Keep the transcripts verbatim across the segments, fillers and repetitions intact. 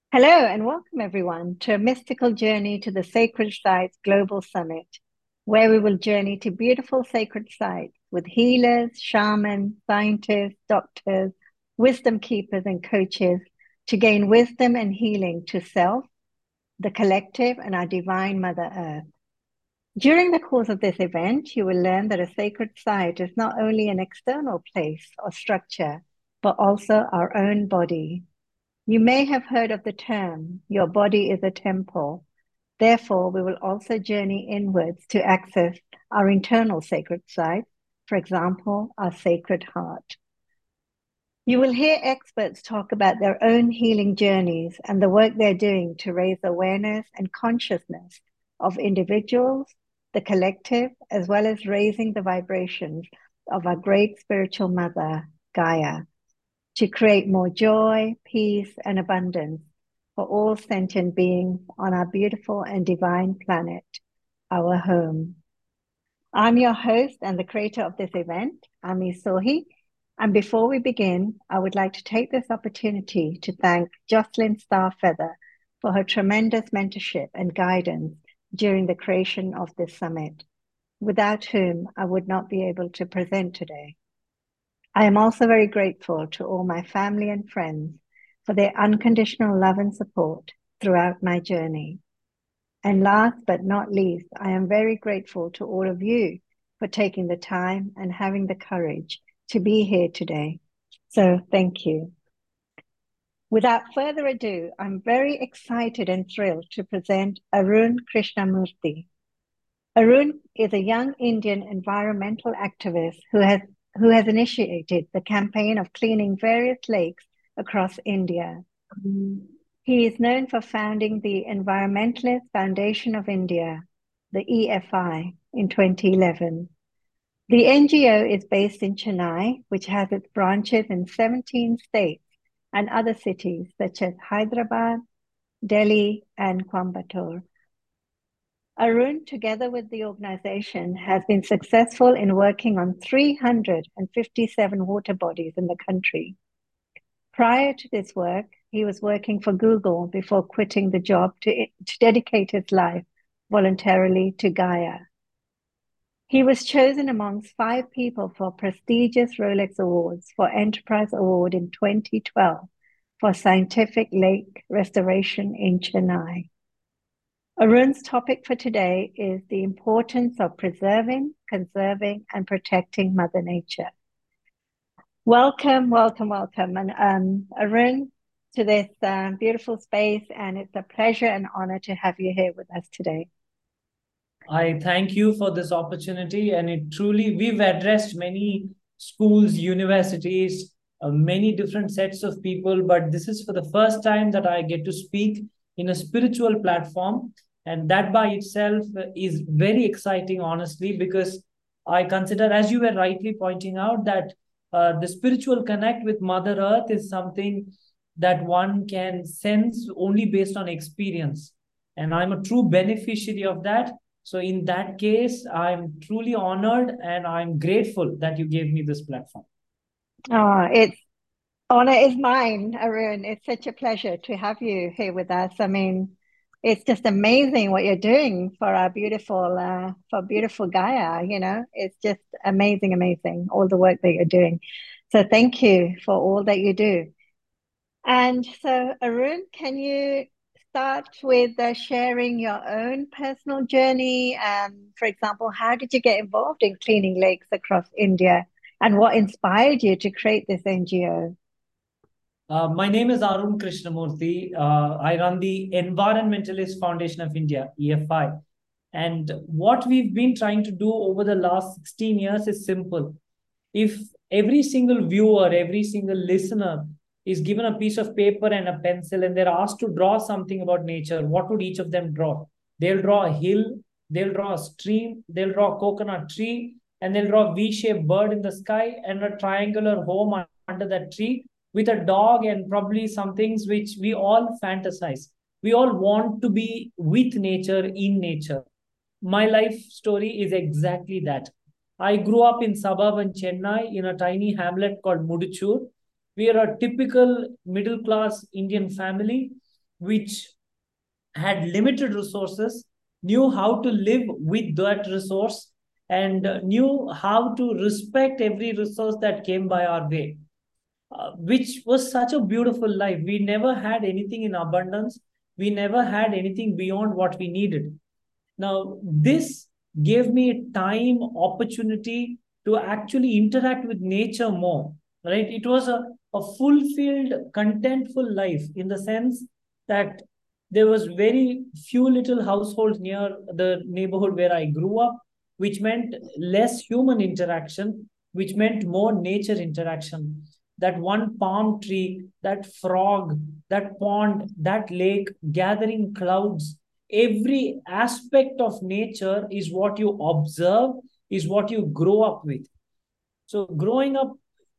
Hello and welcome everyone to a mystical journey to the Sacred Sites Global Summit, where we will journey to beautiful sacred sites with healers, shamans, scientists, doctors, wisdom keepers, and coaches to gain wisdom and healing to self, the collective, and our divine Mother Earth. During the course of this event, you will learn that a sacred site is not only an external place or structure, but also our own body. You may have heard of the term, your body is a temple. Therefore, we will also journey inwards to access our internal sacred sites, for example, our sacred heart. You will hear experts talk about their own healing journeys and the work they're doing to raise awareness and consciousness of individuals, the collective, as well as raising the vibrations of our great spiritual mother, Gaia, to create more joy, peace, and abundance for all sentient beings on our beautiful and divine planet, our home. I'm your host and the creator of this event, Ami Sohi. And before we begin, I would like to take this opportunity to thank Jocelyn Starfeather for her tremendous mentorship and guidance during the creation of this summit, without whom I would not be able to present today. I am also very grateful to all my family and friends for their unconditional love and support throughout my journey. And last but not least, I am very grateful to all of you for taking the time and having the courage to be here today. So thank you. Without further ado, I'm very excited and thrilled to present Arun Krishnamurthy. Arun is a young Indian environmental activist who has who has initiated the campaign of cleaning various lakes across India. Mm. He is known for founding the Environmentalist Foundation of India, the E F I, in twenty eleven. The N G O is based in Chennai, which has its branches in seventeen states and other cities such as Hyderabad, Delhi, and Coimbatore. Arun, together with the organization, has been successful in working on three hundred fifty-seven water bodies in the country. Prior to this work, he was working for Google before quitting the job to, to dedicate his life voluntarily to Gaia. He was chosen amongst five people for prestigious Rolex Awards for Enterprise Award in twenty twelve for scientific lake restoration in Chennai. Arun's topic for today is the importance of preserving, conserving, and protecting Mother Nature. Welcome, welcome, welcome, and um, Arun, to this um, beautiful space, and it's a pleasure and honor to have you here with us today. I thank you for this opportunity, and it truly, we've addressed many schools, universities, uh, many different sets of people, but this is for the first time that I get to speak in a spiritual platform. And that by itself is very exciting, honestly, because I consider, as you were rightly pointing out, that uh, the spiritual connect with Mother Earth is something that one can sense only based on experience. And I'm a true beneficiary of that. So in that case, I'm truly honored and I'm grateful that you gave me this platform. Oh, it's honor is mine, Arun. It's such a pleasure to have you here with us. I mean, it's just amazing what you're doing for our beautiful, uh, for beautiful Gaia. You know, it's just amazing, amazing all the work that you're doing. So thank you for all that you do. And so, Arun, can you start with uh, sharing your own personal journey? Um, for example, how did you get involved in cleaning lakes across India, and what inspired you to create this N G O? Uh, my name is Arun Krishnamurthy. Uh, I run the Environmentalist Foundation of India, E F I. And what we've been trying to do over the last sixteen years is simple. If every single viewer, every single listener is given a piece of paper and a pencil and they're asked to draw something about nature, what would each of them draw? They'll draw a hill, they'll draw a stream, they'll draw a coconut tree, and they'll draw a V-shaped bird in the sky and a triangular home under that tree with a dog and probably some things which we all fantasize. We all want to be with nature, in nature. My life story is exactly that. I grew up in suburban Chennai in a tiny hamlet called Muduchur. We are a typical middle class Indian family. which had limited resources, knew how to live with that resource, and uh, knew how to respect every resource that came by our way, uh, which was such a beautiful life. We never had anything in abundance. We never had anything beyond what we needed. Now, this gave me time, opportunity to actually interact with nature more, right? It was a, a fulfilled, contentful life in the sense that there was very few little households near the neighborhood where I grew up, which meant less human interaction, which meant more nature interaction. That one palm tree, that frog, that pond, that lake, gathering clouds, every aspect of nature is what you observe, is what you grow up with. So growing up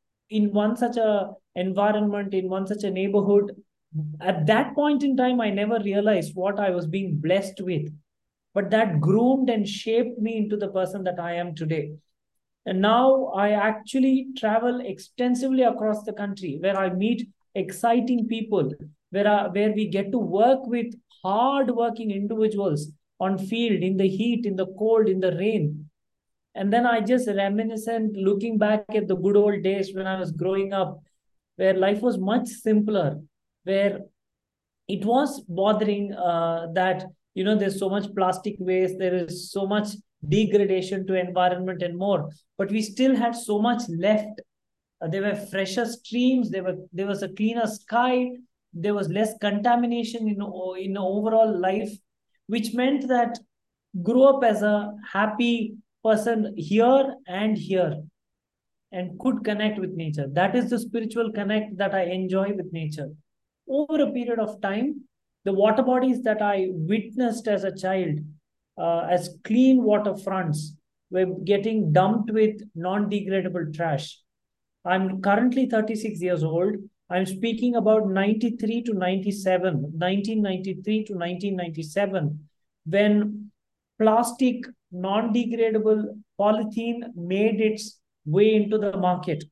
in one such a environment, in one such a neighborhood, at that point in time I never realized what I was being blessed with, but that groomed and shaped me into the person that I am today. And now I actually travel extensively across the country where I meet exciting people, where, I, where we get to work with hard-working individuals on field, in the heat, in the cold, in the rain. And then I just reminiscent looking back at the good old days when I was growing up, where life was much simpler, where it was bothering uh, that you know there's so much plastic waste, there is so much degradation to environment and more, but we still had so much left. Uh, there were fresher streams, there were there was a cleaner sky, there was less contamination in in overall life, which meant that grew up as a happy person here and here, and could connect with nature. That is the spiritual connect that I enjoy with nature. Over a period of time, the water bodies that I witnessed as a child, uh, as clean waterfronts, were getting dumped with non degradable trash. I'm currently thirty-six years old. I'm speaking about ninety-three to ninety-seven, nineteen ninety-three to nineteen ninety-seven, when plastic, non degradable polythene made its way into the market.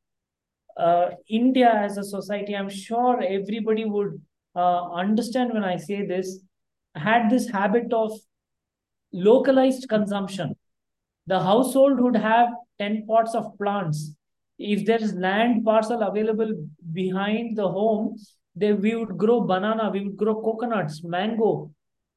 Uh, India as a society, I'm sure everybody would uh, understand when I say this, had this habit of localized consumption. The household would have ten pots of plants. If there is land parcel available behind the home, then we would grow banana, we would grow coconuts, mango,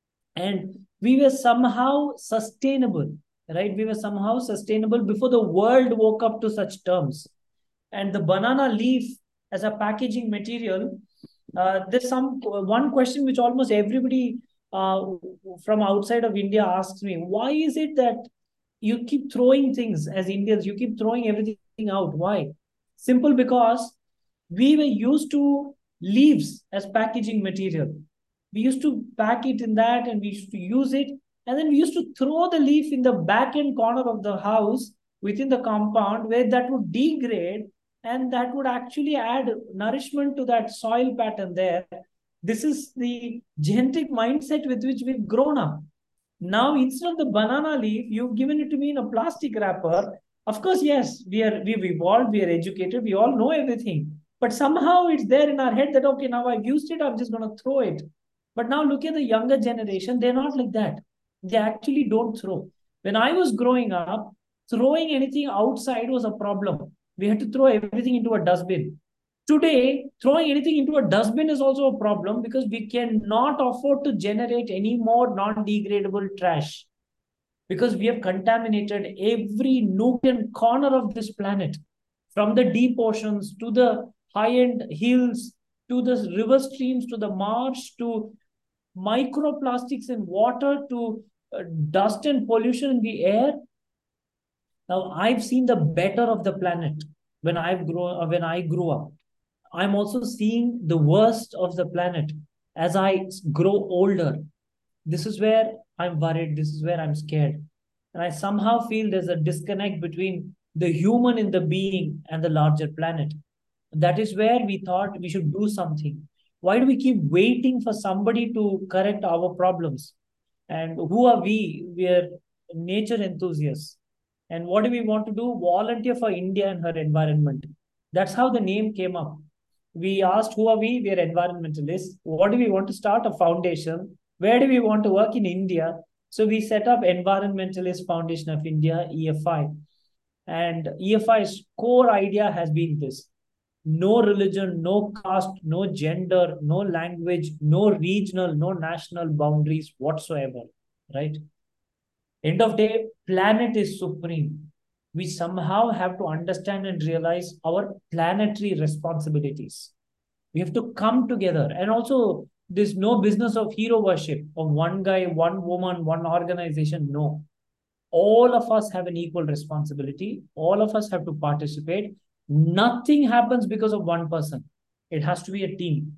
and we were somehow sustainable, right? We were somehow sustainable before the world woke up to such terms. And the banana leaf as a packaging material, uh, there's some one question which almost everybody uh, from outside of India asks me: why is it that you keep throwing things as Indians? You keep throwing everything out. Why? Simple, because we were used to leaves as packaging material. We used to pack it in that, and we used to use it, and then we used to throw the leaf in the back end corner of the house within the compound, where that would degrade, and that would actually add nourishment to that soil pattern there. This is the genetic mindset with which we've grown up. Now, instead of the banana leaf, you've given it to me in a plastic wrapper. Of course, yes, we are we've evolved, we are educated, we all know everything. But somehow it's there in our head that okay, now I've used it, I'm just gonna throw it. But now look at the younger generation, they're not like that. They actually don't throw. When I was growing up, throwing anything outside was a problem. We had to throw everything into a dustbin. Today, throwing anything into a dustbin is also a problem because we cannot afford to generate any more non-degradable trash because we have contaminated every nook and corner of this planet, from the deep oceans to the high-end hills to the river streams to the marsh to microplastics in water to uh, dust and pollution in the air. Now, I've seen the better of the planet when I've grown when I grew up. I'm also seeing the worst of the planet as I grow older. This is where I'm worried. This is where I'm scared. And I somehow feel there's a disconnect between the human in the being and the larger planet. That is where we thought we should do something. Why do we keep waiting for somebody to correct our problems? And who are we? We are nature enthusiasts. And what do we want to do? Volunteer for India and her environment. That's how the name came up. We asked, who are we? We are environmentalists. What do we want to start? A foundation. Where do we want to work in India? So we set up Environmentalist Foundation of India, E F I. And E F I's core idea has been this: no religion, no caste, no gender, no language, no regional, no national boundaries whatsoever. Right? End of day, planet is supreme. We somehow have to understand and realize our planetary responsibilities. We have to come together. And also, there's no business of hero worship of one guy, one woman, one organization. No. All of us have an equal responsibility. All of us have to participate. Nothing happens because of one person. It has to be a team.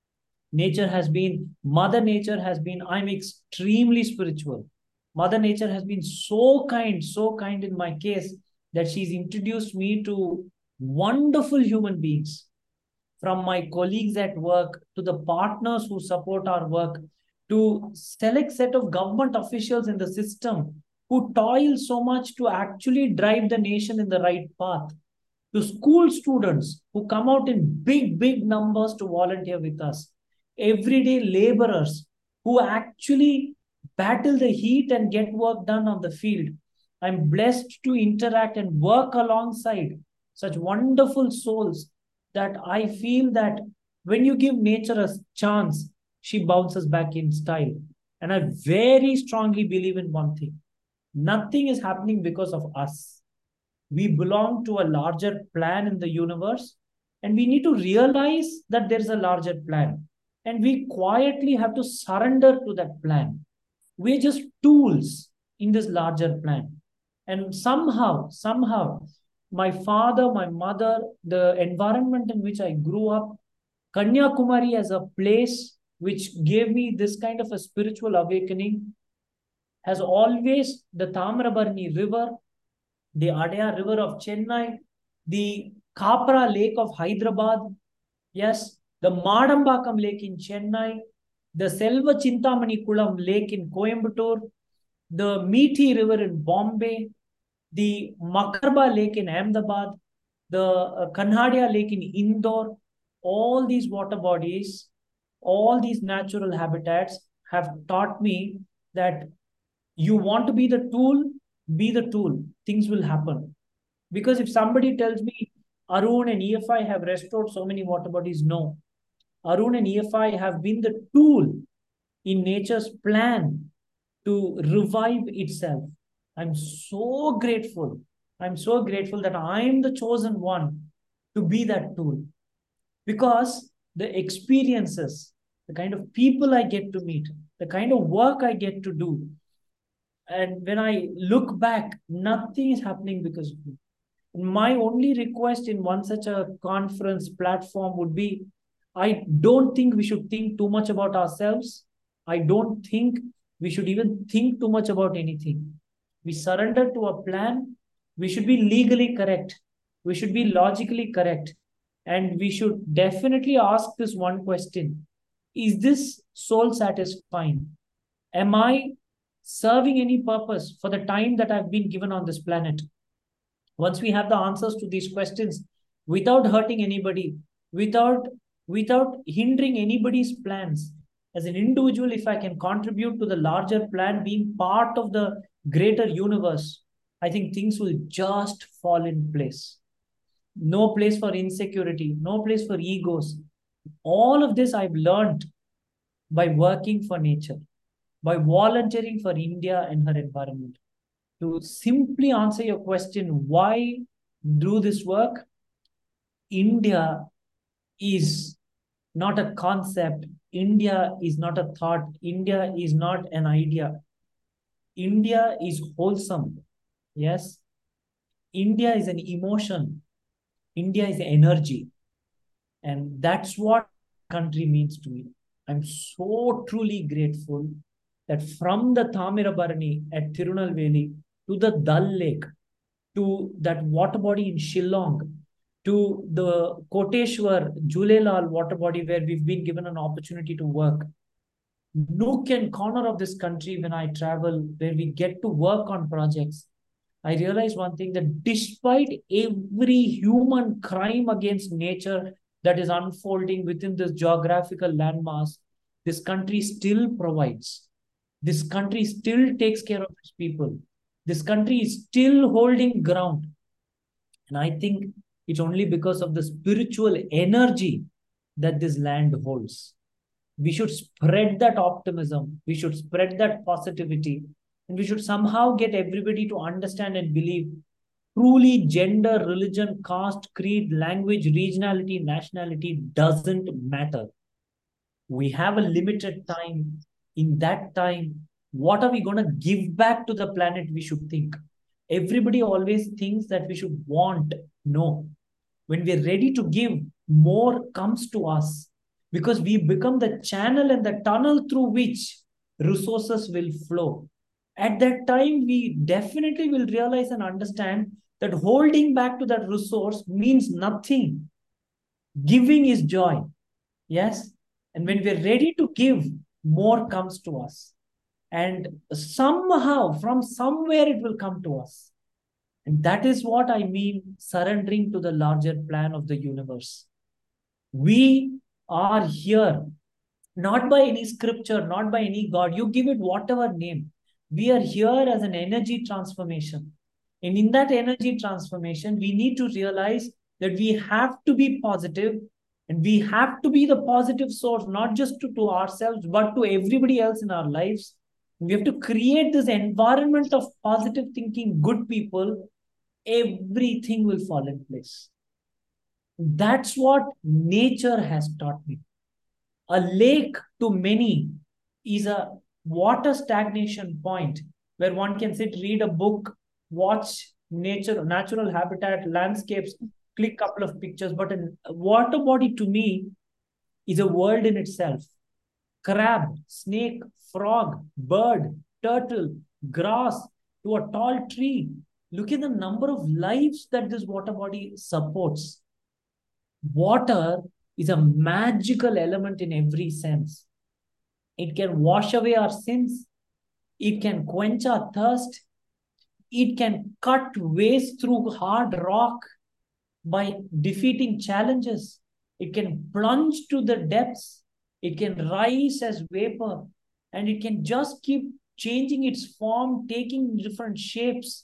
Nature has been, Mother Nature has been, I'm extremely spiritual. Mother Nature has been so kind, so kind in my case that she's introduced me to wonderful human beings, from my colleagues at work to the partners who support our work to select set of government officials in the system who toil so much to actually drive the nation in the right path, to school students who come out in big, big numbers to volunteer with us, everyday laborers who actually battle the heat and get work done on the field. I'm blessed to interact and work alongside such wonderful souls that I feel that when you give nature a chance, she bounces back in style. And I very strongly believe in one thing: nothing is happening because of us. We belong to a larger plan in the universe, and we need to realize that there's a larger plan. And we quietly have to surrender to that plan. We're just tools in this larger plan. And somehow, somehow, my father, my mother, the environment in which I grew up, Kanyakumari as a place which gave me this kind of a spiritual awakening, has always the Tamrabarni River, the Adaya River of Chennai, the Kapra Lake of Hyderabad, yes, the Madambakam Lake in Chennai, the Selva Chintamani Kulam Lake in Coimbatore, the Methi River in Bombay, the Makarba Lake in Ahmedabad, the uh, Kanhadia Lake in Indore, all these water bodies, all these natural habitats have taught me that you want to be the tool, be the tool. Things will happen. Because if somebody tells me Arun and E F I have restored so many water bodies, no. Arun and E F I have been the tool in nature's plan to revive itself. I'm so grateful. I'm so grateful that I'm the chosen one to be that tool. Because the experiences, the kind of people I get to meet, the kind of work I get to do, and when I look back, nothing is happening because of me. My only request in one such a conference platform would be, I don't think we should think too much about ourselves. I don't think we should even think too much about anything. We surrender to a plan. We should be legally correct. We should be logically correct. And we should definitely ask this one question: is this soul satisfying? Am I serving any purpose for the time that I've been given on this planet? Once we have the answers to these questions, without hurting anybody, without without hindering anybody's plans, as an individual, if I can contribute to the larger plan, being part of the greater universe, I think things will just fall in place. No place for insecurity, no place for egos. All of this I've learned by working for nature, by volunteering for India and her environment. To simply answer your question, why do this work? India is not a concept. India is not a thought. India is not an idea. India is wholesome. Yes. India is an emotion. India is energy. And that's what country means to me. I'm so truly grateful that from the Thamirabarani at Tirunelveli to the Dal Lake, to that water body in Shillong, to the Koteshwar Julelal water body where we've been given an opportunity to work. Nook and corner of this country, when I travel, where we get to work on projects, I realize one thing, that despite every human crime against nature that is unfolding within this geographical landmass, this country still provides. This country still takes care of its people. This country is still holding ground. And I think it's only because of the spiritual energy that this land holds. We should spread that optimism. We should spread that positivity. And we should somehow get everybody to understand and believe truly gender, religion, caste, creed, language, regionality, nationality doesn't matter. We have a limited time. In that time, what are we going to give back to the planet? We should think. Everybody always thinks that we should want. No. When we're ready to give, more comes to us because we become the channel and the tunnel through which resources will flow. At that time, we definitely will realize and understand that holding back to that resource means nothing. Giving is joy. Yes. And when we're ready to give, more comes to us. And somehow, from somewhere, it will come to us. And that is what I mean surrendering to the larger plan of the universe. We are here, not by any scripture, not by any God. You give it whatever name. We are here as an energy transformation. And in that energy transformation, we need to realize that we have to be positive and we have to be the positive source, not just to, to ourselves, but to everybody else in our lives. We have to create this environment of positive thinking, good people. Everything will fall in place. That's what nature has taught me. A lake to many is a water stagnation point where one can sit, read a book, watch nature, natural habitat, landscapes, click a couple of pictures. But a water body to me is a world in itself. Crab, snake, frog, bird, turtle, grass, to a tall tree. Look at the number of lives that this water body supports. Water is a magical element in every sense. It can wash away our sins. It can quench our thirst. It can cut ways through hard rock by defeating challenges. It can plunge to the depths. It can rise as vapor. And it can just keep changing its form, taking different shapes.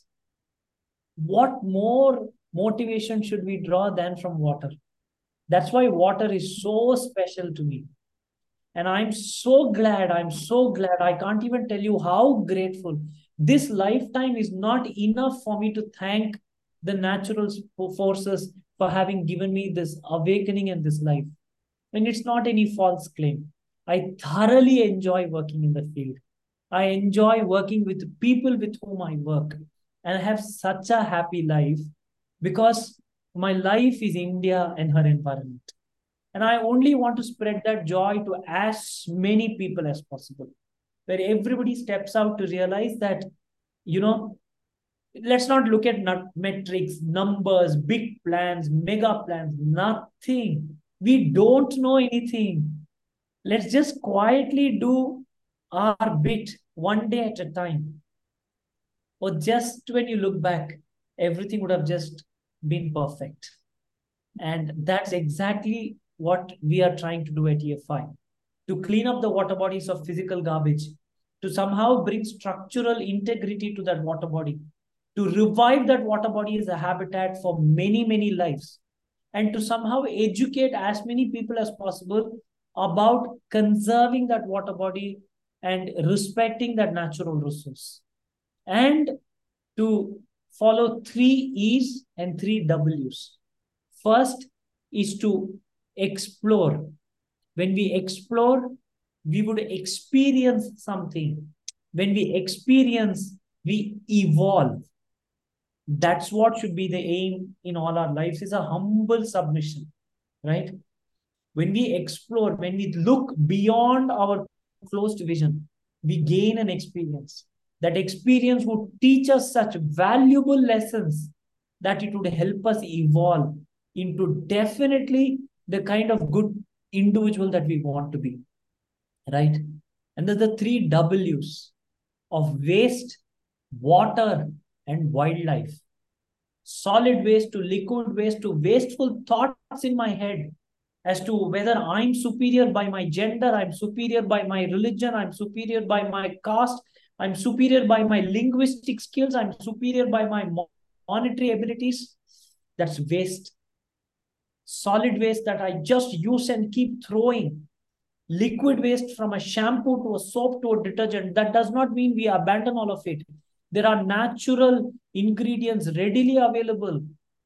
What more motivation should we draw than from water? That's why water is so special to me. And I'm so glad, I'm so glad. I can't even tell you how grateful. This lifetime is not enough for me to thank the natural forces for having given me this awakening and this life. And it's not any false claim. I thoroughly enjoy working in the field. I enjoy working with people with whom I work. And I have such a happy life because my life is India and her environment. And I only want to spread that joy to as many people as possible, where everybody steps out to realize that, you know, let's not look at metrics, numbers, big plans, mega plans, nothing. We don't know anything. Let's just quietly do our bit one day at a time. Or just when you look back, everything would have just been perfect. And that's exactly what we are trying to do at E F I. To clean up the water bodies of physical garbage, to somehow bring structural integrity to that water body, to revive that water body as a habitat for many, many lives, and to somehow educate as many people as possible about conserving that water body and respecting that natural resource. And to follow three E's and three W's. First is to explore. When we explore, we would experience something. When we experience, we evolve. That's what should be the aim in all our lives, is a humble submission, right? When we explore, when we look beyond our closed vision, we gain an experience. That experience would teach us such valuable lessons that it would help us evolve into definitely the kind of good individual that we want to be, right? And there's the three W's of waste, water, and wildlife. Solid waste to liquid waste to wasteful thoughts in my head. as to whether I'm superior by my gender, I'm superior by my religion, I'm superior by my caste, I'm superior by my linguistic skills, I'm superior by my monetary abilities. That's waste. Solid waste that I just use and keep throwing. Liquid waste from a shampoo to a soap to a detergent. That does not mean we abandon all of it. There are natural ingredients readily available.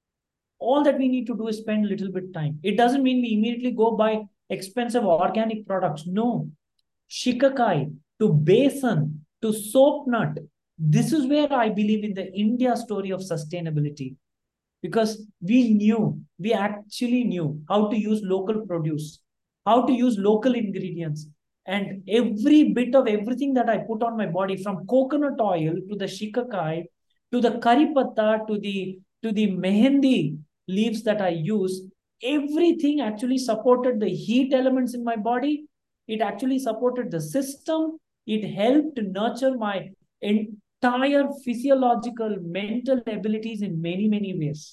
All that we need to do is spend a little bit time. It doesn't mean we immediately go buy expensive organic products. No. Shikakai to besan to soap nut. This is where I believe in the India story of sustainability. Because we knew, we actually knew how to use local produce, how to use local ingredients. And every bit of everything that I put on my body, from coconut oil to the shikakai, to the curry patta, to the, to the mehendi leaves that I use, everything actually supported the heat elements in my body. It actually supported the system. It helped nurture my entire physiological, mental abilities in many, many ways.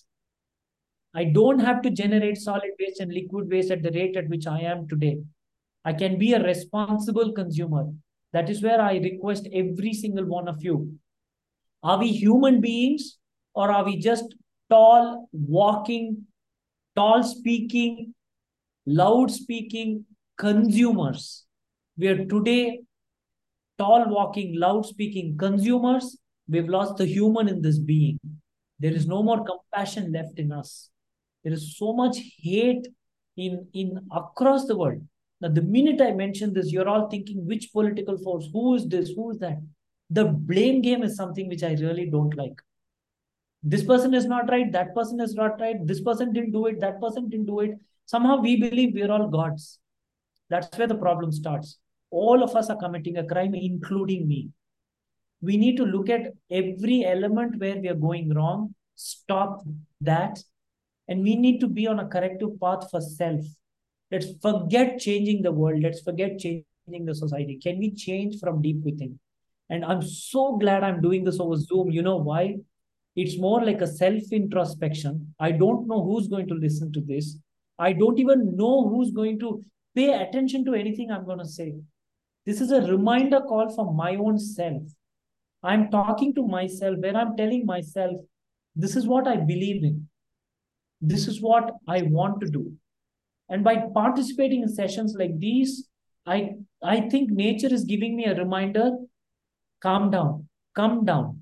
I don't have to generate solid waste and liquid waste at the rate at which I am today. I can be a responsible consumer. That is where I request every single one of you. Are we human beings, or are we just tall, walking, tall speaking, loud speaking consumers? We are today tall walking, loud speaking consumers. We've lost the human in this being. There is no more compassion left in us. There is so much hate in, in across the world. Now, the minute I mention this, you're all thinking, which political force? Who is this? Who is that? The blame game is something which I really don't like. This person is not right. That person is not right. This person didn't do it. That person didn't do it. Somehow we believe we're all gods. That's where the problem starts. All of us are committing a crime, including me. We need to look at every element where we are going wrong, stop that, and we need to be on a corrective path for self. Let's forget changing the world. Let's forget changing the society. Can we change from deep within? And I'm so glad I'm doing this over Zoom. You know why? It's more like a self-introspection. I don't know who's going to listen to this. I don't even know who's going to pay attention to anything I'm going to say. This is a reminder call for my own self. I'm talking to myself, where I'm telling myself, this is what I believe in. This is what I want to do. And by participating in sessions like these, I, I think nature is giving me a reminder, calm down, come down.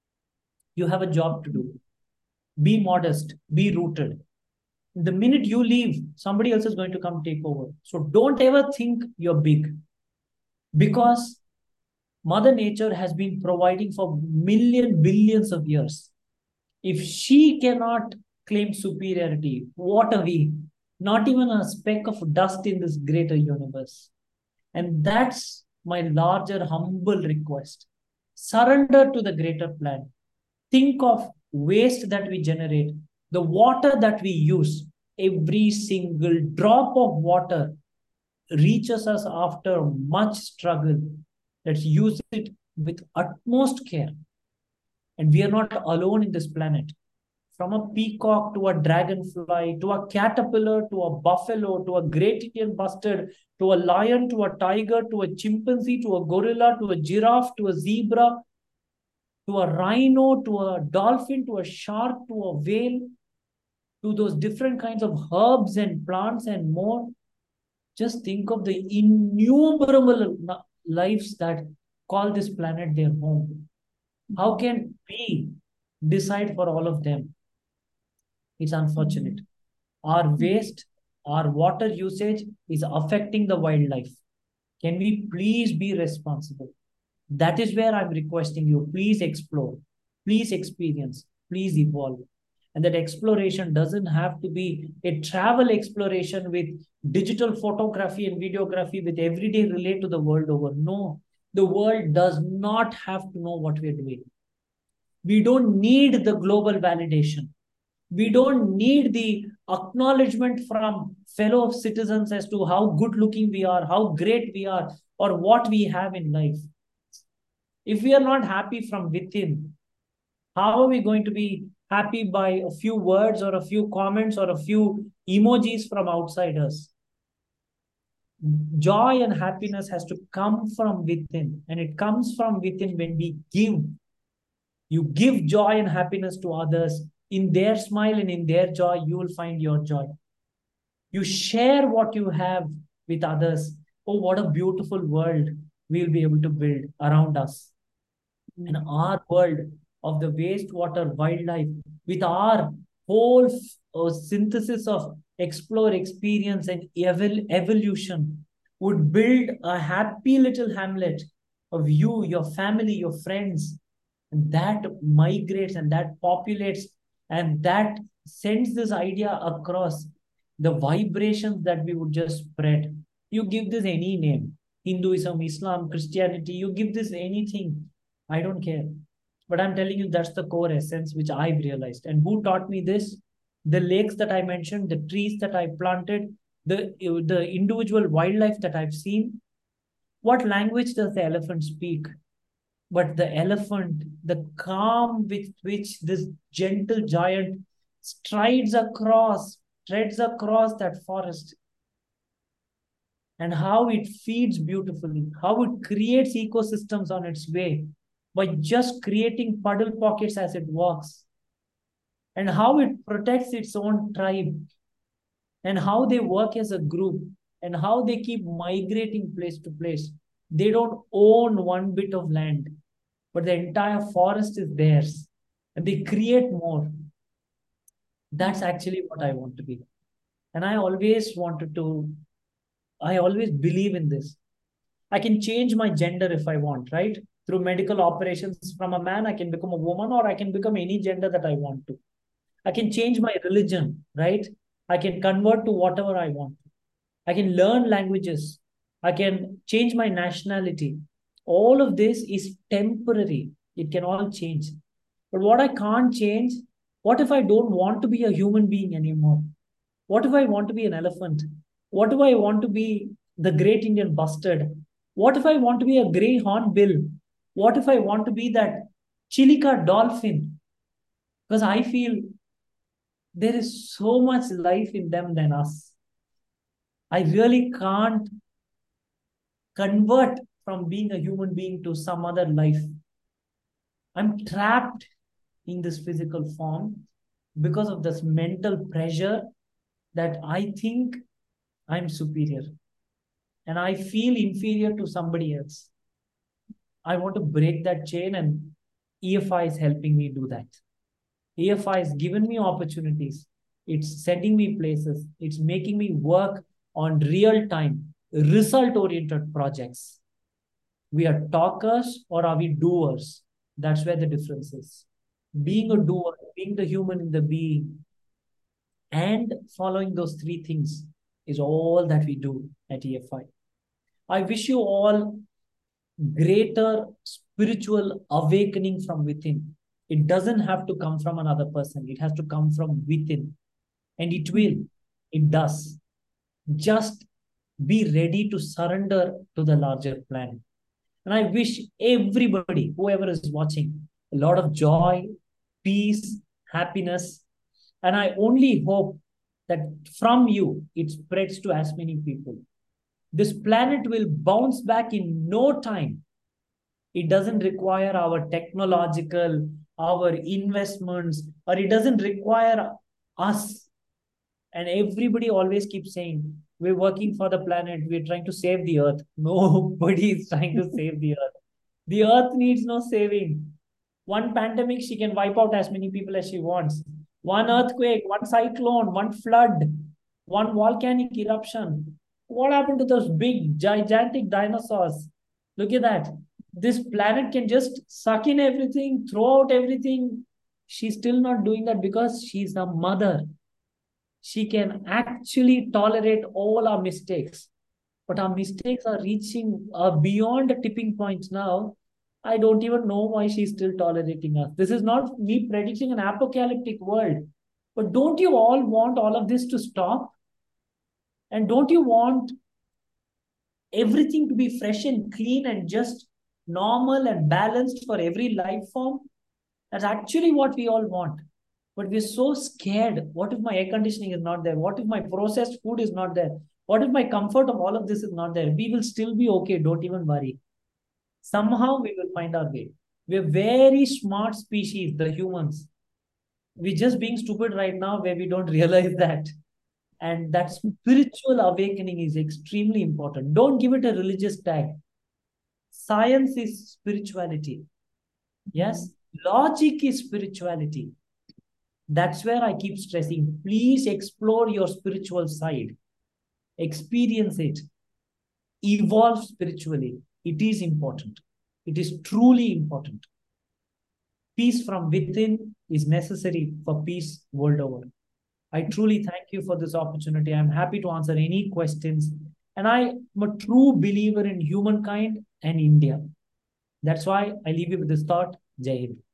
You have a job to do. Be modest, be rooted. The minute you leave, somebody else is going to come take over. So don't ever think you're big. Because Mother Nature has been providing for million, billions of years. If she cannot claim superiority, what are we? Not even a speck of dust in this greater universe. And that's my larger, humble request. Surrender to the greater plan. Think of waste that we generate, the water that we use. Every single drop of water reaches us after much struggle. Let's use it with utmost care. And we are not alone in this planet. From a peacock to a dragonfly, to a caterpillar, to a buffalo, to a great Indian bustard, to a lion, to a tiger, to a chimpanzee, to a gorilla, to a giraffe, to a zebra, to a rhino, to a dolphin, to a shark, to a whale, to those different kinds of herbs and plants and more. Just think of the innumerable lives that call this planet their home. How can we decide for all of them? It's unfortunate. Our waste, our water usage is affecting the wildlife. Can we please be responsible? That is where I'm requesting you. Please explore. Please experience. Please evolve. And that exploration doesn't have to be a travel exploration with digital photography and videography with everyday relate to the world over. No, the world does not have to know what we're doing. We don't need the global validation. We don't need the acknowledgement from fellow citizens as to how good looking we are, how great we are, or what we have in life. If we are not happy from within, how are we going to be happy by a few words or a few comments or a few emojis from outsiders. Joy and happiness has to come from within, and it comes from within when we give. You give joy and happiness to others. In their smile and in their joy, you will find your joy. You share what you have with others. Oh, what a beautiful world we'll be able to build around us. And our world of the wastewater wildlife, with our whole uh, synthesis of explore, experience, and evol- evolution, would build a happy little hamlet of you, your family, your friends, and that migrates and that populates and that sends this idea across. The vibrations that we would just spread. You give this any name: Hinduism, Islam, Christianity, you give this anything. I don't care. But I'm telling you, that's the core essence which I've realized. And who taught me this? The lakes that I mentioned, the trees that I planted, the, the individual wildlife that I've seen. What language does the elephant speak? But the elephant, the calm with which this gentle giant strides across, treads across that forest, and how it feeds beautifully, how it creates ecosystems on its way by just creating puddle pockets as it walks, and how it protects its own tribe, and how they work as a group, and how they keep migrating place to place. They don't own one bit of land, but the entire forest is theirs, and they create more. That's actually what I want to be. And I always wanted to, I always believe in this. I can change my gender if I want, right? Through medical operations, from a man, I can become a woman, or I can become any gender that I want to. I can change my religion, right? I can convert to whatever I want. I can learn languages. I can change my nationality. All of this is temporary. It can all change. But what I can't change, what if I don't want to be a human being anymore? What if I want to be an elephant? What if I want to be the great Indian bustard? What if I want to be a grey hornbill? What if I want to be that Chilika dolphin? Because I feel there is so much life in them than us. I really can't convert from being a human being to some other life. I'm trapped in this physical form because of this mental pressure that I think I'm superior and I feel inferior to somebody else. I want to break that chain, and E F I is helping me do that. E F I has given me opportunities. It's sending me places. It's making me work on real time, result oriented projects. We are talkers or are we doers? That's where the difference is. Being a doer, being the human in the being, and following those three things is all that we do at E F I. I wish you all greater spiritual awakening from within. It doesn't have to come from another person, it has to come from within. And it will, it does. Just be ready to surrender to the larger plan. And I wish everybody, whoever is watching, a lot of joy, peace, happiness. And I only hope that from you, it spreads to as many people. This planet will bounce back in no time. It doesn't require our technological, our investments, or it doesn't require us. And everybody always keeps saying, we're working for the planet, we're trying to save the earth. Nobody is trying to save the earth. The earth needs no saving. One pandemic, she can wipe out as many people as she wants. One earthquake, one cyclone, one flood, one volcanic eruption. What happened to those big, gigantic dinosaurs? Look at that. This planet can just suck in everything, throw out everything. She's still not doing that because she's a mother. She can actually tolerate all our mistakes. But our mistakes are reaching uh, beyond the tipping point now. I don't even know why she's still tolerating us. This is not me predicting an apocalyptic world. But don't you all want all of this to stop? And don't you want everything to be fresh and clean and just normal and balanced for every life form? That's actually what we all want. But we're so scared. What if my air conditioning is not there? What if my processed food is not there? What if my comfort of all of this is not there? We will still be okay. Don't even worry. Somehow we will find our way. We're very smart species, the humans. We're just being stupid right now where we don't realize that. And that spiritual awakening is extremely important. Don't give it a religious tag. Science is spirituality. Yes, logic is spirituality. That's where I keep stressing. Please explore your spiritual side, experience it, evolve spiritually. It is important. It is truly important. Peace from within is necessary for peace world over. I truly thank you for this opportunity. I'm happy to answer any questions. And I'm a true believer in humankind and India. That's why I leave you with this thought. Jai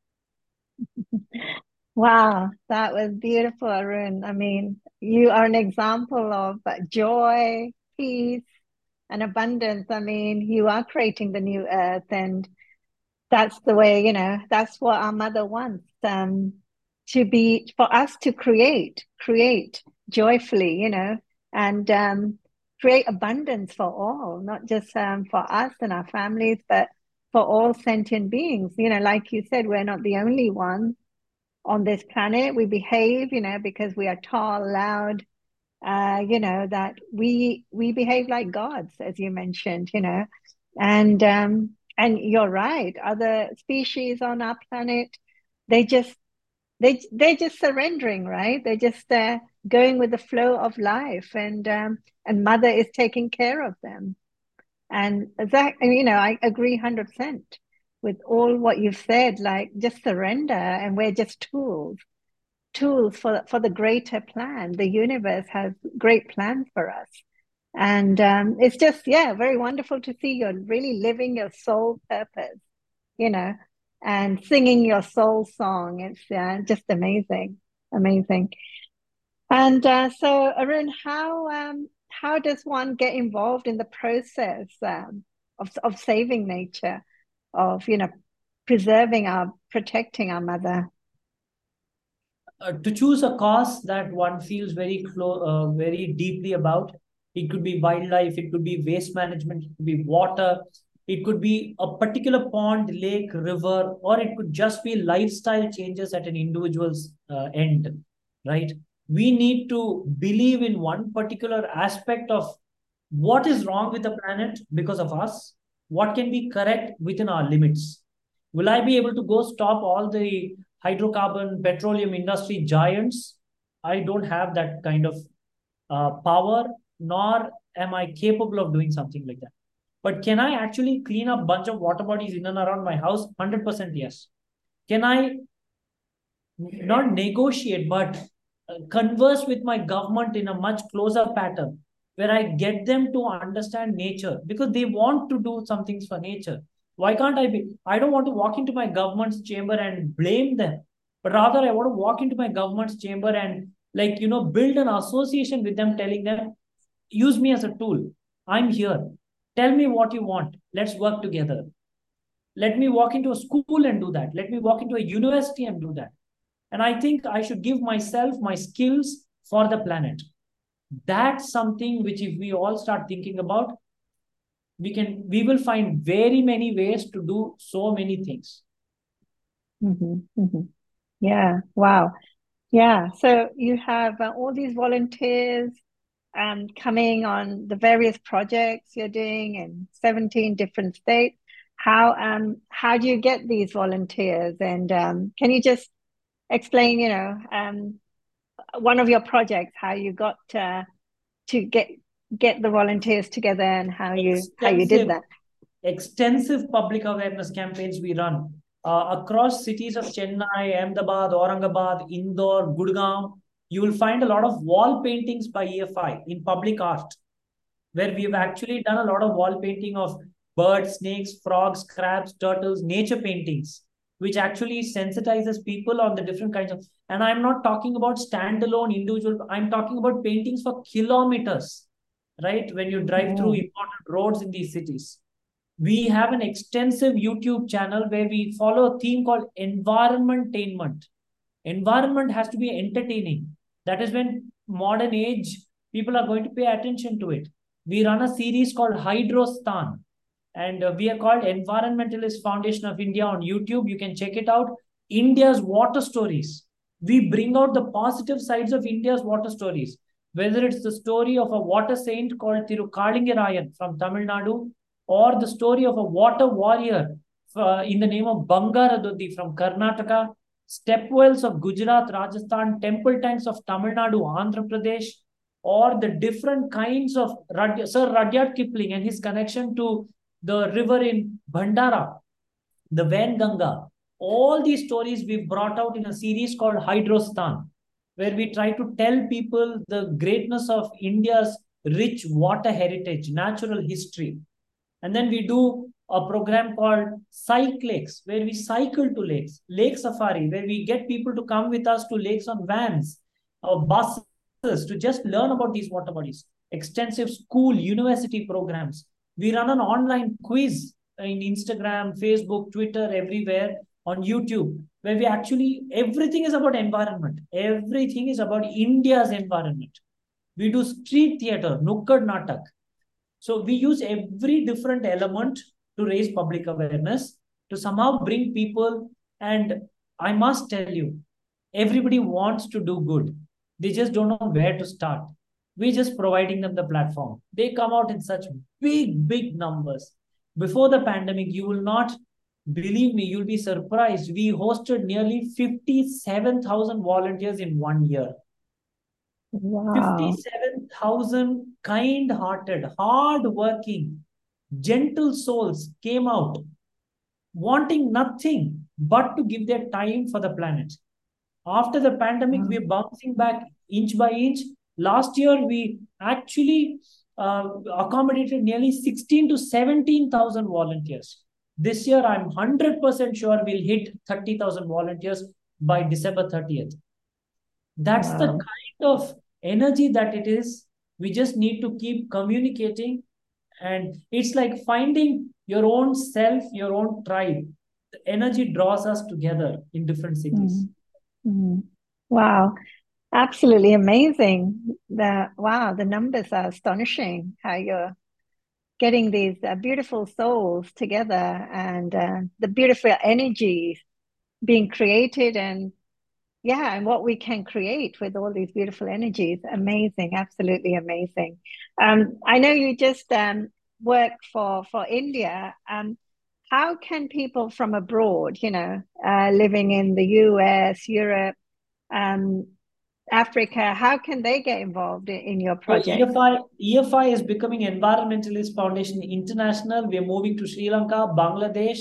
Hind. Wow, that was beautiful, Arun. I mean, you are an example of joy, peace, and abundance. I mean, you are creating the new earth, and that's the way, you know, that's what our mother wants, um, to be, for us to create, create joyfully, you know, and um, create abundance for all, not just um, for us and our families, but for all sentient beings. You know, like you said, we're not the only ones on this planet. We behave, you know, because we are tall, loud, uh, you know, that we we behave like gods, as you mentioned, you know, and um, and you're right. Other species on our planet, they just they they're just surrendering, right? They're just uh, going with the flow of life, and um, and Mother is taking care of them. And that, you know, I agree one hundred percent with all what you've said. Like, just surrender, and we're just tools tools for for the greater plan. The universe has great plans for us, and um, it's just, yeah, very wonderful to see you're really living your soul purpose, you know, and singing your soul song. It's uh, just amazing, amazing. And uh, so, Arun, how um, how does one get involved in the process um, of of saving nature, of, you know, preserving our, protecting our mother? Uh, to choose a cause that one feels very close, uh, very deeply about. It could be wildlife, it could be waste management, it could be water, it could be a particular pond, lake, river, or it could just be lifestyle changes at an individual's uh, end, right? We need to believe in one particular aspect of what is wrong with the planet because of us, what can be correct within our limits. Will I be able to go stop all the hydrocarbon, petroleum industry giants? I don't have that kind of uh, power, nor am I capable of doing something like that. But can I actually clean up a bunch of water bodies in and around my house? one hundred percent yes. Can I not negotiate, but uh, converse with my government in a much closer pattern where I get them to understand nature because they want to do some things for nature. Why can't I be? I don't want to walk into my government's chamber and blame them, but rather I want to walk into my government's chamber and, like, you know, build an association with them, telling them, use me as a tool. I'm here. Tell me what you want. Let's work together. Let me walk into a school and do that. Let me walk into a university and do that. And I think I should give myself my skills for the planet. That's something which, if we all start thinking about, we can we will find very many ways to do so many things. Mm-hmm, mm-hmm. Yeah, wow. Yeah, so you have uh, all these volunteers um, coming on the various projects you're doing in seventeen different states. How um how do you get these volunteers? And um, can you just explain, you know, um, one of your projects, how you got uh, to get get the volunteers together, and how you how you did Extensive, that? extensive public awareness campaigns we run uh, across cities of Chennai, Ahmedabad, Aurangabad, Indore, Gurgaon. You will find a lot of wall paintings by E F I in public art, where we've actually done a lot of wall painting of birds, snakes, frogs, crabs, turtles, nature paintings, which actually sensitizes people on the different kinds of. And I'm not talking about standalone individual, I'm talking about paintings for kilometers, right? When you drive through Oh. important roads in these cities. We have an extensive YouTube channel where we follow a theme called environmentainment. Environment has to be entertaining. That is when modern age people are going to pay attention to it. We run a series called Hydrostan, and uh, we are called Environmentalist Foundation of India on YouTube. You can check it out. India's water stories. We bring out the positive sides of India's water stories, whether it's the story of a water saint called Tirukalingarayan from Tamil Nadu, or the story of a water warrior uh, in the name of Bangaradodi from Karnataka, step wells of Gujarat, Rajasthan, temple tanks of Tamil Nadu, Andhra Pradesh, or the different kinds of Rad- Sir Rudyard Kipling and his connection to the river in Bhandara, the Ganga. All these stories we've brought out in a series called Hydrostan, where we try to tell people the greatness of India's rich water heritage, natural history. And then we do a program called Cyclakes, where we cycle to lakes, Lake Safari, where we get people to come with us to lakes on vans or buses to just learn about these water bodies. Extensive school, university programs. We run an online quiz in Instagram, Facebook, Twitter, everywhere, on YouTube, where we actually, everything is about environment. Everything is about India's environment. We do street theater, Nukkad Natak. So we use every different element to raise public awareness, to somehow bring people. And I must tell you, everybody wants to do good. They just don't know where to start. We're just providing them the platform. They come out in such big, big numbers. Before the pandemic, you will not believe me, you'll be surprised. We hosted nearly fifty-seven thousand volunteers in one year. Wow. fifty-seven thousand kind hearted, hard working, gentle souls came out wanting nothing but to give their time for the planet. After the pandemic, Wow. we're bouncing back inch by inch. Last year, we actually uh, accommodated nearly sixteen to seventeen thousand volunteers. This year, I'm one hundred percent sure we'll hit thirty thousand volunteers by December thirtieth. That's the Wow. kind of energy that it is. We just need to keep communicating. And it's like finding your own self, your own tribe. The energy draws us together in different cities. Mm. Mm. Wow. Absolutely amazing. The wow, the numbers are astonishing. How you're getting these uh, beautiful souls together, and uh, the beautiful energies being created, and yeah, and what we can create with all these beautiful energies. Amazing, absolutely amazing. Um, I know you just um, work for for India. Um, how can people from abroad, you know, uh, living in the U S, Europe, um, Africa, how can they get involved in, in your So project? E F I, E F I is becoming Environmentalist Foundation International. We're moving to Sri Lanka, Bangladesh,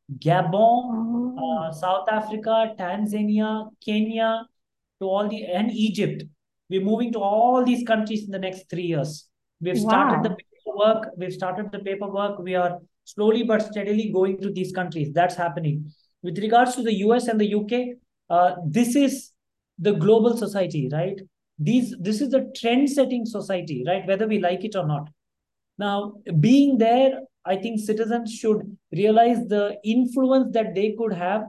Gabon, Oh, uh, South Africa, Tanzania, Kenya, to all the and Egypt. We're moving to all these countries in the next three years. We've started the wow. paperwork. We've started the paperwork. We are slowly but steadily going to these countries. That's happening. With regards to the U S and the U K, uh, this is the global society, right? These this is the trend setting society, right? Whether we like it or not. Now, being there, I think citizens should realize the influence that they could have.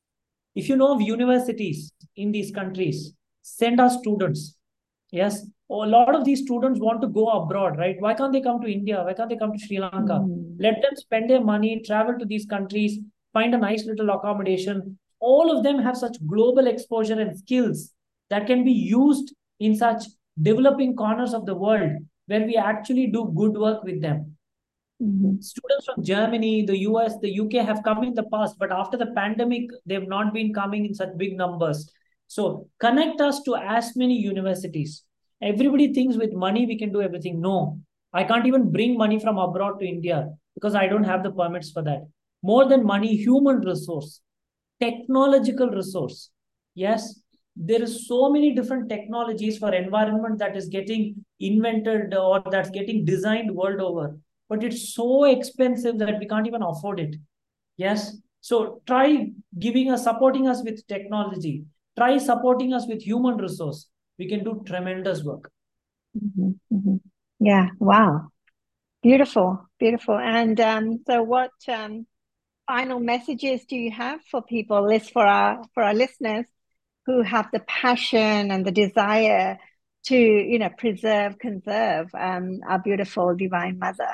If you know of universities in these countries, send our students. Yes, a lot of these students want to go abroad, right? Why can't they come to India? Why can't they come to Sri Lanka? Mm, Let them spend their money, travel to these countries, find a nice little accommodation. All of them have such global exposure and skills that can be used in such developing corners of the world where we actually do good work with them. mm, Students from Germany, the U S, the U K have come in the past, but after the pandemic, they've not been coming in such big numbers. So connect us to as many universities. Everybody thinks with money we can do everything. No, I can't even bring money from abroad to India because I don't have the permits for that. More than money, human resource, technological resource. Yes, there is so many different technologies for environment that is getting invented or that's getting designed world over, but it's so expensive that we can't even afford it. Yes. So try giving us, supporting us with technology. Try supporting us with human resource. We can do tremendous work. mhm, mhm. Yeah, wow. Beautiful, beautiful. And um, so what um, final messages do you have for people, list for our for our listeners who have the passion and the desire to, you know, preserve, conserve um, our beautiful Divine Mother.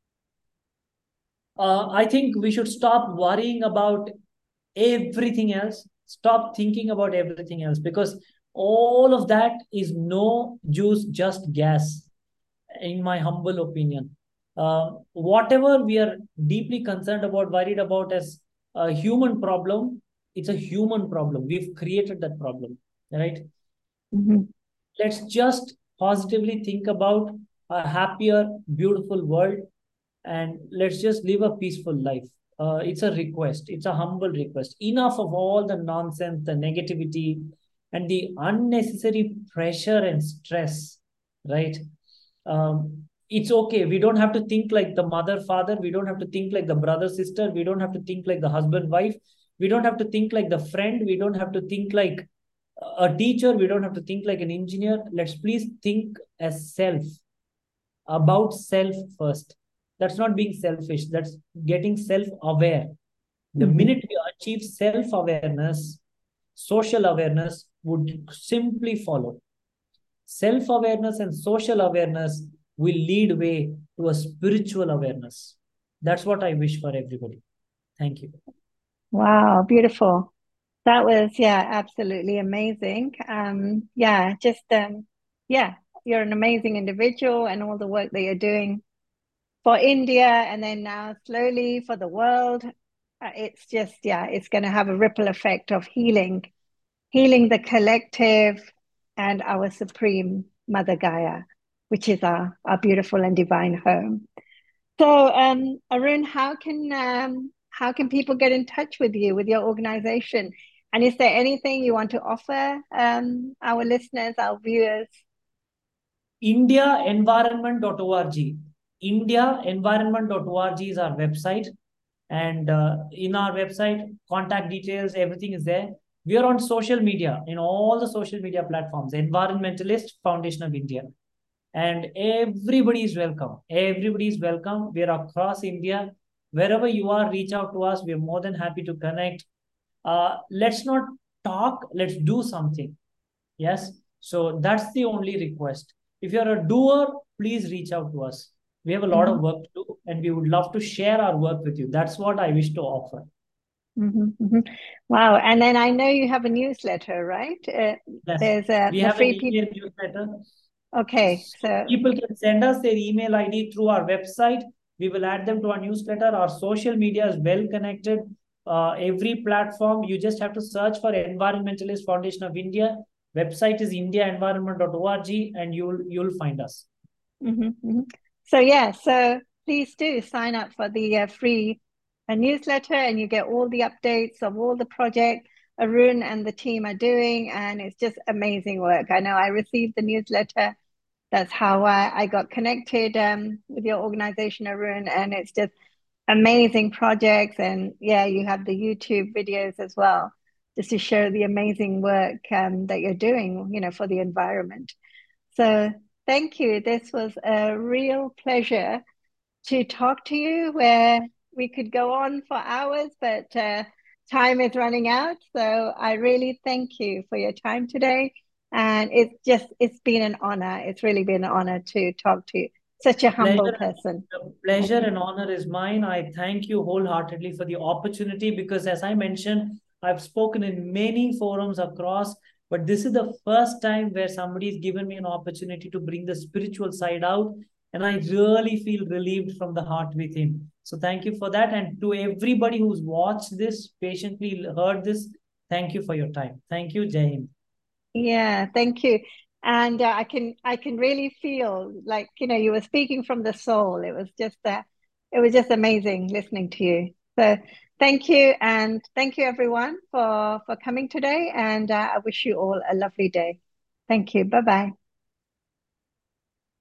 Uh, I think we should stop worrying about everything else. Stop thinking about everything else, because all of that is no juice, just gas, in my humble opinion. Uh, whatever we are deeply concerned about, worried about as a human problem, it's a human problem. We've created that problem, right? Mm-hmm. Let's just positively think about a happier, beautiful world, and let's just live a peaceful life. Uh, it's a request, it's a humble request. Enough of all the nonsense, the negativity, and the unnecessary pressure and stress, right? Um, it's okay. We don't have to think like the mother, father. We don't have to think like the brother, sister. We don't have to think like the husband, wife. We don't have to think like the friend. We don't have to think like a teacher. We don't have to think like an engineer. Let's please think as self, about self first. That's not being selfish, that's getting self aware. The Mm-hmm. minute we achieve self awareness, social awareness would simply follow. Self awareness and social awareness will lead way to a spiritual awareness. That's what I wish for everybody. Thank you. Wow, beautiful. That was, yeah, absolutely amazing. Um, yeah, just um, yeah, you're an amazing individual and all the work that you're doing for India and then now slowly for the world. Uh, it's just, yeah, it's going to have a ripple effect of healing, healing the collective and our supreme Mother Gaia, which is our, our beautiful and divine home. So, um, Arun, how can um, how can people get in touch with you, with your organization? And is there anything you want to offer um, our listeners, our viewers? india environment dot org. india environment dot org is our website. And uh, in our website, contact details, everything is there. We are on social media, in all the social media platforms, Environmentalist Foundation of India. And everybody is welcome. Everybody is welcome. We are across India. Wherever you are, reach out to us. We are more than happy to connect. Uh, let's not talk, let's do something. Yes. So that's the only request. If you're a doer, please reach out to us. We have a lot Mm-hmm, of work to do, and we would love to share our work with you. That's what I wish to offer. mm-hmm, mm-hmm. Wow. And then I know you have a newsletter, right? Uh, Yes. there's a We the have an free people. email newsletter. Okay, So so people can send us their email I D through our website. We will add them to our newsletter. Our social media is well connected. Uh, every platform, you just have to search for Environmentalist Foundation of India. Website is india environment dot org, and you'll you'll find us. mhm, mhm. So yeah, so please do sign up for the uh, free uh, newsletter, and you get all the updates of all the project Arun and the team are doing, and it's just amazing work. I know I received the newsletter. That's how I, I got connected um, with your organization, Arun, and it's just amazing projects. And yeah, you have the YouTube videos as well, just to show the amazing work um, that you're doing, you know, for the environment. So thank you. This was a real pleasure to talk to you, where we could go on for hours, but uh, time is running out. So I really thank you for your time today. And it's just, it's been an honor. It's really been an honor to talk to you. Such a humble Pleasure, person. the pleasure and honor is mine. I thank you wholeheartedly for the opportunity, because, as I mentioned, I've spoken in many forums across, but this is the first time where somebody's given me an opportunity to bring the spiritual side out. And I really feel relieved from the heart within. So, thank you for that. And to everybody who's watched this, patiently heard this, thank you for your time. Thank you, Jai Hind. Yeah, thank you. And uh, I can I can really feel like, you know, you were speaking from the soul. It was just uh, it was just amazing listening to you. So thank you, and thank you everyone for for coming today. And uh, I wish you all a lovely day. Thank you. Bye bye.